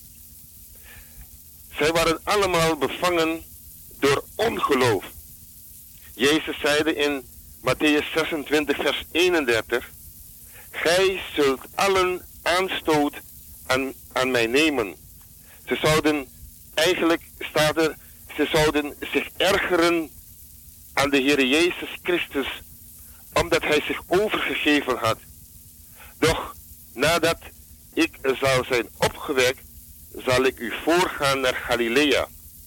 Speaker 3: Zij waren allemaal bevangen door ongeloof. Jezus zeide in Mattheüs zesentwintig vers eenendertig... Gij zult allen aanstoot aan, aan mij nemen. Ze zouden, eigenlijk staat er, ze zouden zich ergeren aan de Heer Jezus Christus, omdat hij zich overgegeven had. Doch nadat ik zal zijn opgewekt, zal ik u voorgaan naar Galilea.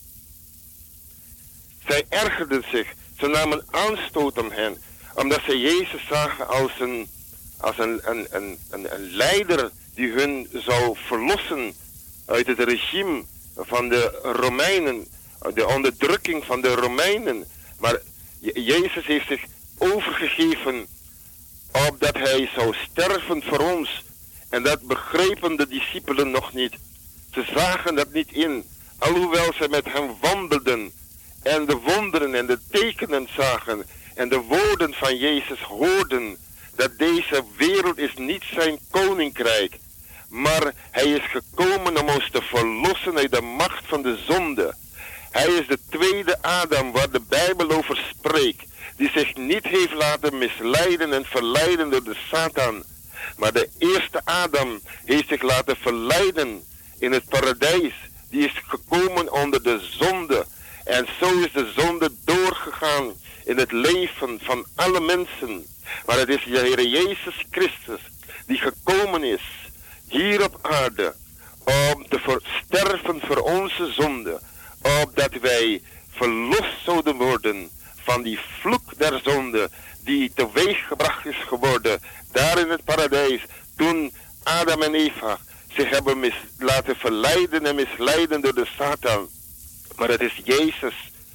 Speaker 3: Zij ergerden zich, ze namen aanstoot om hen, omdat zij Jezus zagen als een, als een, een, een, een, een leider die hun zou verlossen uit het regime van de Romeinen, de onderdrukking van de Romeinen. Maar Jezus heeft zich overgegeven opdat hij zou sterven voor ons. En dat begrepen de discipelen nog niet. Ze zagen dat niet in, alhoewel ze met hem wandelden en de wonderen en de tekenen zagen en de woorden van Jezus hoorden, dat deze wereld is niet zijn koninkrijk, maar hij is gekomen om ons te verlossen uit de macht van de zonde. Hij is de tweede Adam waar de Bijbel over spreekt, die zich niet heeft laten misleiden en verleiden door de Satan. Maar de eerste Adam heeft zich laten verleiden in het paradijs. Die is gekomen onder de zonde. En zo is de zonde doorgegaan in het leven van alle mensen. Maar het is de Heer Jezus Christus die gekomen is hier op aarde om te sterven voor onze zonde. Opdat wij verlost zouden worden van die vloek der zonde die teweeggebracht is geworden daar in het paradijs toen Adam en Eva zich hebben mis, laten verleiden en misleiden door de Satan. Maar het is Jezus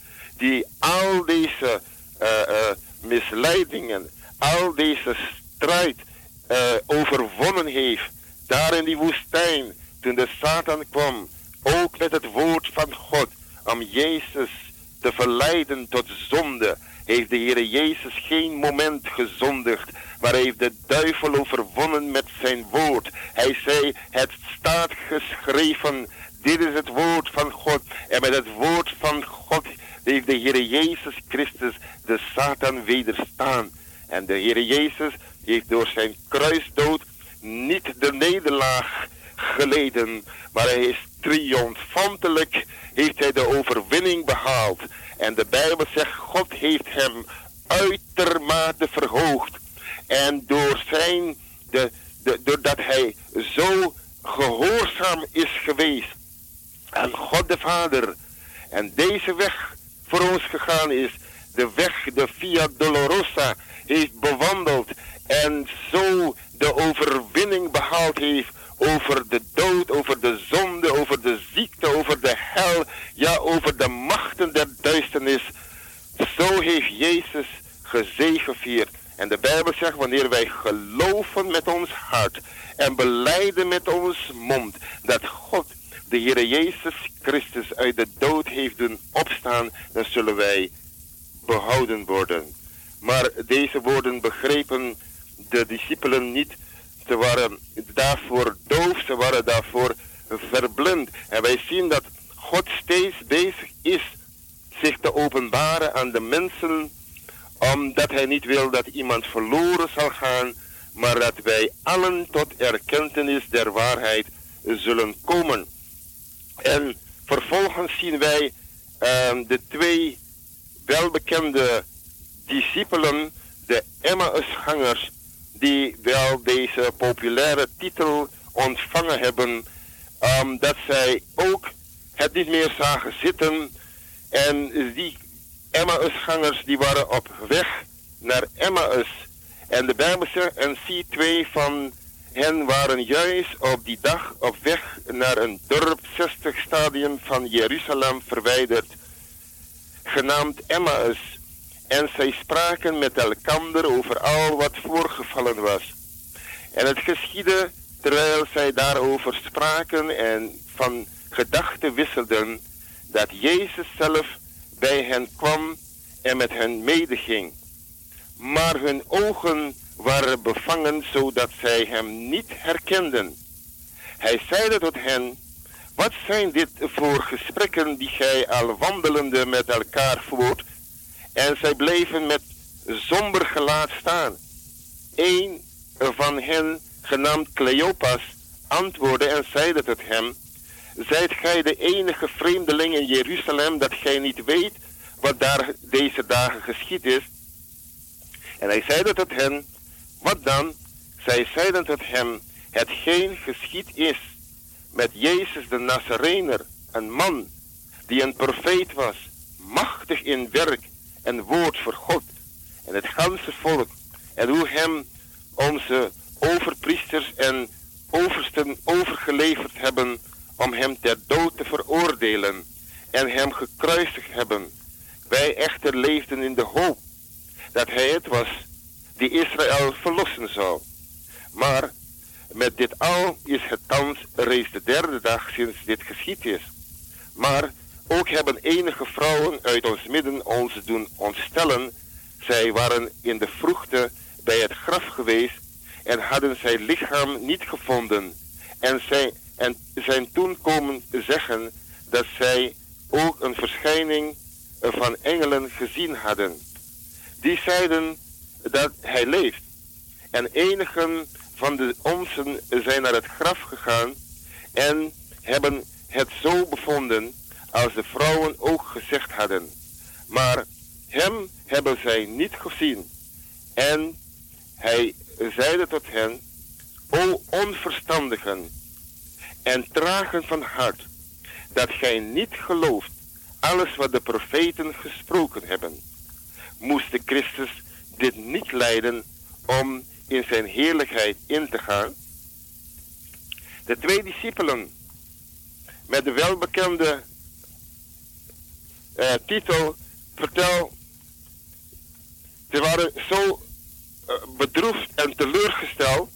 Speaker 3: die al deze uh, uh, misleidingen, al deze strijd uh, overwonnen heeft daar in die woestijn toen de Satan kwam, ook met het woord van God om Jezus te verleiden tot zonde. Heeft de Heer Jezus geen moment gezondigd, maar heeft de duivel overwonnen met zijn woord. Hij zei, het staat geschreven, dit is het woord van God. En met het woord van God heeft de Heer Jezus Christus de Satan wederstaan. En de Heer Jezus heeft door zijn kruisdood niet de nederlaag geleden, maar hij is triomfantelijk, heeft hij de overwinning behaald. En de Bijbel zegt, God heeft hem uitermate verhoogd. En door zijn, de, de, doordat hij zo gehoorzaam is geweest aan God de Vader. En deze weg voor ons gegaan is, de weg, de Via Dolorosa, heeft bewandeld. En zo de overwinning behaald heeft over de dood, over de zonde, over de ziekte, over de hel, ja, over de machten der duisternis. Zo heeft Jezus gezegevierd. En de Bijbel zegt, wanneer wij wij geloven met ons hart en belijden met ons mond dat God de Heer Jezus Christus uit de dood heeft doen opstaan, dan zullen wij behouden worden. Maar deze woorden begrepen de discipelen niet. Ze waren daarvoor doof, ze waren daarvoor verblind. En wij zien dat God steeds bezig is zich te openbaren aan de mensen, omdat hij niet wil dat iemand verloren zal gaan, maar dat wij allen tot erkentenis der waarheid zullen komen. En vervolgens zien wij uh, de twee welbekende discipelen, de Emmausgangers, die wel deze populaire titel ontvangen hebben, um, dat zij ook het niet meer zagen zitten. En die Emmausgangers die waren op weg naar Emmaus. En de Bijbel zegt, en zie, twee van hen waren juist op die dag op weg naar een dorp zestig stadium van Jeruzalem verwijderd, genaamd Emmaus. En zij spraken met elkander over al wat voorgevallen was. En het geschiedde, terwijl zij daarover spraken en van gedachten wisselden, dat Jezus zelf bij hen kwam en met hen medeging. Maar hun ogen waren bevangen, zodat zij hem niet herkenden. Hij zeide tot hen, wat zijn dit voor gesprekken die gij al wandelende met elkaar voert? En zij bleven met somber gelaat staan. Een van hen, genaamd Cleopas, antwoordde en zeide tot hem, zijt gij de enige vreemdeling in Jeruzalem dat gij niet weet wat daar deze dagen geschied is? En hij zeide tot hen, wat dan? Zij zeiden tot hem, hetgeen geschied is met Jezus de Nazarener, een man die een profeet was, machtig in werk en woord voor God en het ganse volk, en hoe hem onze overpriesters en oversten overgeleverd hebben om hem ter dood te veroordelen en hem gekruisigd hebben. Wij echter leefden in de hoop dat hij het was die Israël verlossen zou. Maar met dit al is het thans reeds de derde dag sinds dit geschied is. Maar ook hebben enige vrouwen uit ons midden ons doen ontstellen. Zij waren in de vroegte bij het graf geweest en hadden zijn lichaam niet gevonden. En, zij, en zijn toen komen zeggen dat zij ook een verschijning van engelen gezien hadden. Die zeiden dat hij leeft. En enigen van de onzen zijn naar het graf gegaan en hebben het zo bevonden als de vrouwen ook gezegd hadden. Maar hem hebben zij niet gezien. En hij zeide tot hen, o onverstandigen en tragen van hart, dat gij niet gelooft alles wat de profeten gesproken hebben. Moest de Christus dit niet lijden om in zijn heerlijkheid in te gaan? De twee discipelen met de welbekende uh, titel, vertel, ze waren zo uh, bedroefd en teleurgesteld.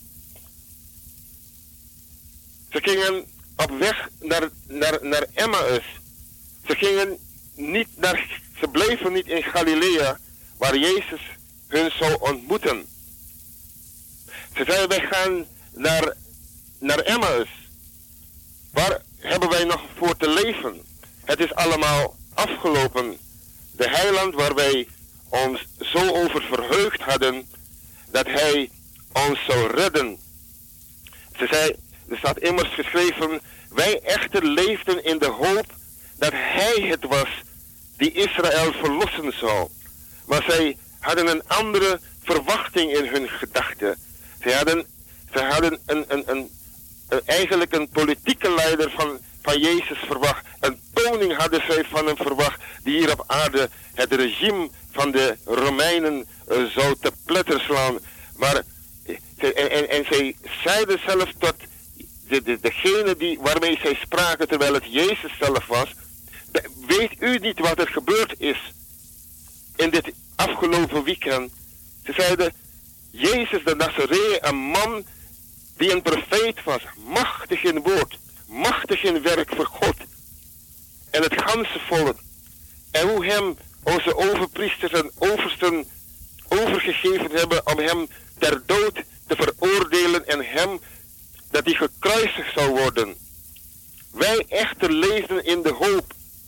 Speaker 3: Ze gingen op weg naar, naar, naar Emmaus. Ze gingen niet naar, ze bleven niet in Galilea, waar Jezus hun zou ontmoeten. Ze zeiden, wij gaan naar, naar Emmaus. Waar hebben wij nog voor te leven? Het is allemaal afgelopen. De heiland waar wij ons zo over verheugd hadden, dat hij ons zou redden. Ze zei, er staat immers geschreven, wij echter leefden in de hoop dat hij het was die Israël verlossen zou. Maar zij hadden een andere verwachting in hun gedachten. Ze hadden, ze hadden een, een, een, een, eigenlijk een politieke leider van, van Jezus verwacht. Een koning hadden zij van hem verwacht die hier op aarde het regime van de Romeinen uh, zou te pletter slaan. Maar en, en, en zij zeiden zelf tot de, de, degene die, waarmee zij spraken terwijl het Jezus zelf was, weet u niet wat er gebeurd is in dit afgelopen weekend? Ze zeiden, Jezus de Nazareër, een man die een profeet was, machtig in woord, machtig in werk voor God en het ganse volk. En hoe hem onze overpriesters en oversten overgegeven hebben om hem ter dood te veroordelen en hem dat hij gekruisigd zou worden. Wij echter leefden in de hoop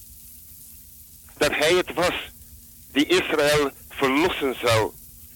Speaker 3: dat hij het was die Israël verlossen zou.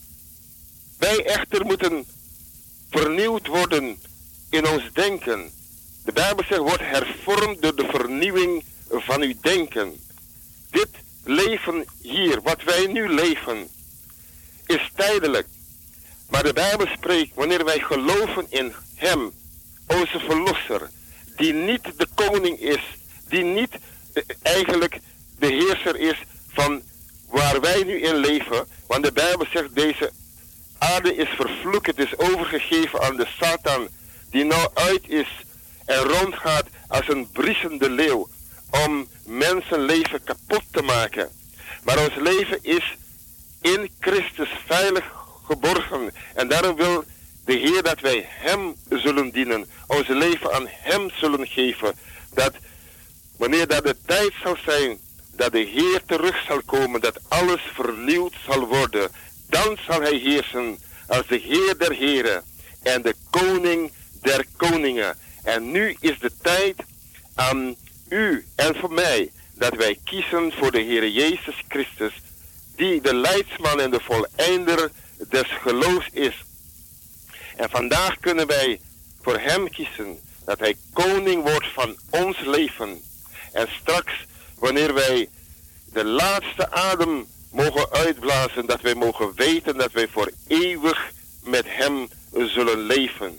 Speaker 3: Wij echter moeten vernieuwd worden in ons denken. De Bijbel zegt, wordt hervormd door de vernieuwing van uw denken. Dit leven hier, wat wij nu leven, is tijdelijk. Maar de Bijbel spreekt, wanneer wij geloven in hem, onze verlosser, die niet de koning is, die niet eh, eigenlijk de heerser is van waar wij nu in leven. Want de Bijbel zegt, deze aarde is vervloekt, het is overgegeven aan de Satan, die nou uit is en rondgaat als een briesende leeuw om mensenleven kapot te maken. Maar ons leven is in Christus veilig geborgen. En daarom wil de Heer dat wij hem zullen dienen, ons leven aan hem zullen geven. Dat wanneer dat de tijd zal zijn dat de Heer terug zal komen, dat alles vernieuwd zal worden, dan zal hij heersen als de Heer der Heren en de Koning der Koningen. En nu is de tijd aan u en voor mij dat wij kiezen voor de Heer Jezus Christus, die de leidsman en de voleinder des geloofs is. En vandaag kunnen wij voor hem kiezen dat hij koning wordt van ons leven. En straks, wanneer wij de laatste adem mogen uitblazen, dat wij mogen weten dat wij voor eeuwig met hem zullen leven.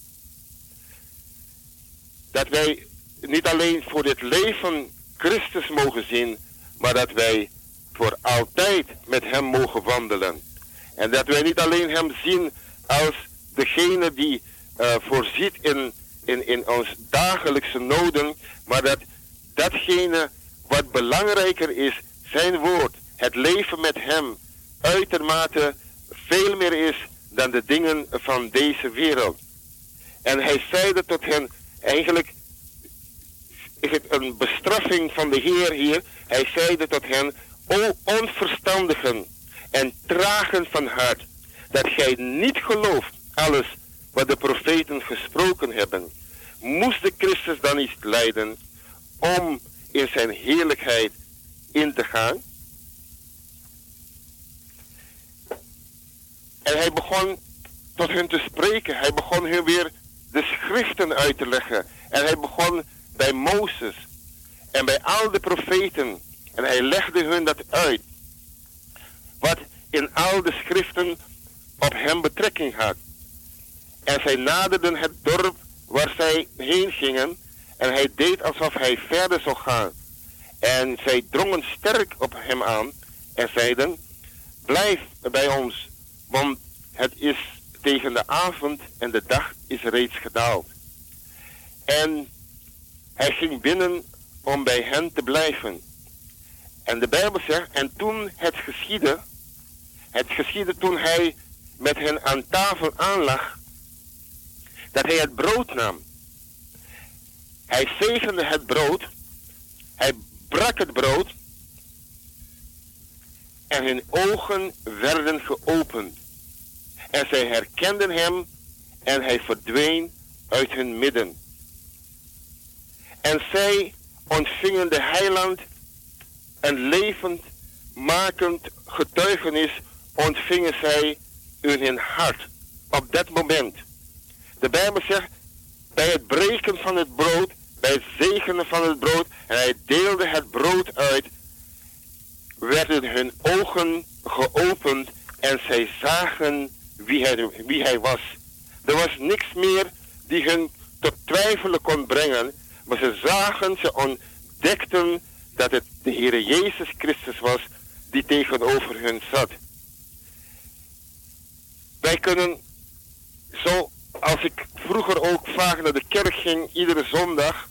Speaker 3: Dat wij niet alleen voor dit leven Christus mogen zien, maar dat wij voor altijd met hem mogen wandelen. En dat wij niet alleen hem zien als degene die uh, voorziet in, in, in ons dagelijkse noden, maar dat datgene wat belangrijker is, zijn woord, het leven met hem, uitermate veel meer is dan de dingen van deze wereld. En hij zeide tot hen, eigenlijk is het een bestraffing van de Heer hier, hij zeide tot hen, o onverstandigen en tragen van hart, dat gij niet gelooft alles wat de profeten gesproken hebben. Moest de Christus dan niet lijden om in zijn heerlijkheid in te gaan? En hij begon tot hen te spreken. Hij begon hun weer de schriften uit te leggen. En hij begon bij Mozes en bij al de profeten. En hij legde hun dat uit. Wat in al de schriften op hem betrekking had. En zij naderden het dorp waar zij heen gingen. En hij deed alsof hij verder zou gaan. En zij drongen sterk op hem aan. En zeiden, blijf bij ons. Want het is tegen de avond en de dag is reeds gedaald. En hij ging binnen om bij hen te blijven. En de Bijbel zegt, en toen het geschiedde, het geschiedde toen hij met hen aan tafel aanlag, dat hij het brood nam. Hij zegende het brood, hij brak het brood en hun ogen werden geopend. En zij herkenden hem en hij verdween uit hun midden. En zij ontvingen de heiland een levendmakend getuigenis, ontvingen zij in hun hart op dat moment. De Bijbel zegt, bij het breken van het brood, bij het zegenen van het brood, en hij deelde het brood uit, werden hun ogen geopend en zij zagen wie hij, wie hij was. Er was niks meer die hun tot twijfelen kon brengen, maar ze zagen, ze ontdekten dat het de Heer Jezus Christus was die tegenover hun zat. Wij kunnen zo, als ik vroeger ook vaak naar de kerk ging, iedere zondag,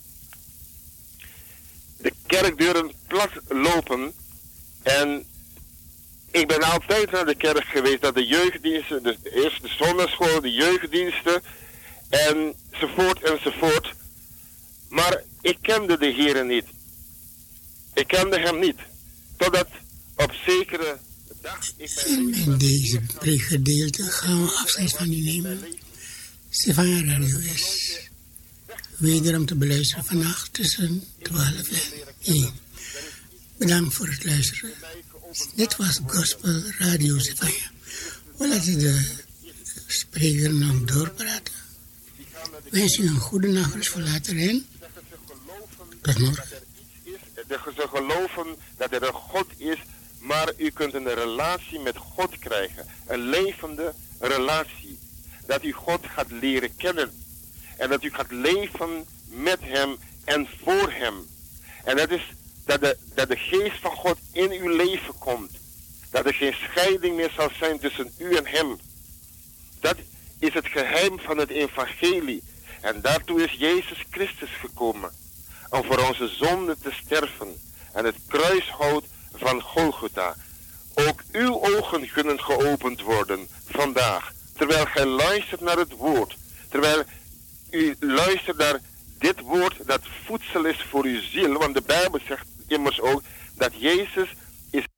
Speaker 3: de kerkdeuren plat lopen en ik ben altijd naar de kerk geweest, dat de jeugddiensten, dus eerst de zondagschool, de jeugddiensten, enzovoort, enzovoort. Maar ik kende de Heer niet. Ik kende hem niet. Totdat op zekere dag... Ik
Speaker 1: en in deze pregedeelte gaan we afscheid van u nemen. Stefania Radio is wederom te beluisteren vannacht tussen twaalf en één. Bedankt voor het luisteren. Dit was Gospel Radio Stefania. We laten de spreker nog doorpraten. Wens u een goede nacht voor later en tot morgen.
Speaker 3: Ze geloven dat er een God is, maar u kunt een relatie met God krijgen. Een levende relatie. Dat u God gaat leren kennen. En dat u gaat leven met hem en voor hem. En dat is dat de, dat de geest van God in uw leven komt. Dat er geen scheiding meer zal zijn tussen u en hem. Dat is het geheim van het evangelie. En daartoe is Jezus Christus gekomen. Om voor onze zonden te sterven. En het kruishout van Golgotha. Ook uw ogen kunnen geopend worden vandaag. Terwijl gij luistert naar het woord. Terwijl u luistert naar dit woord dat voedsel is voor uw ziel. Want de Bijbel zegt immers ook dat Jezus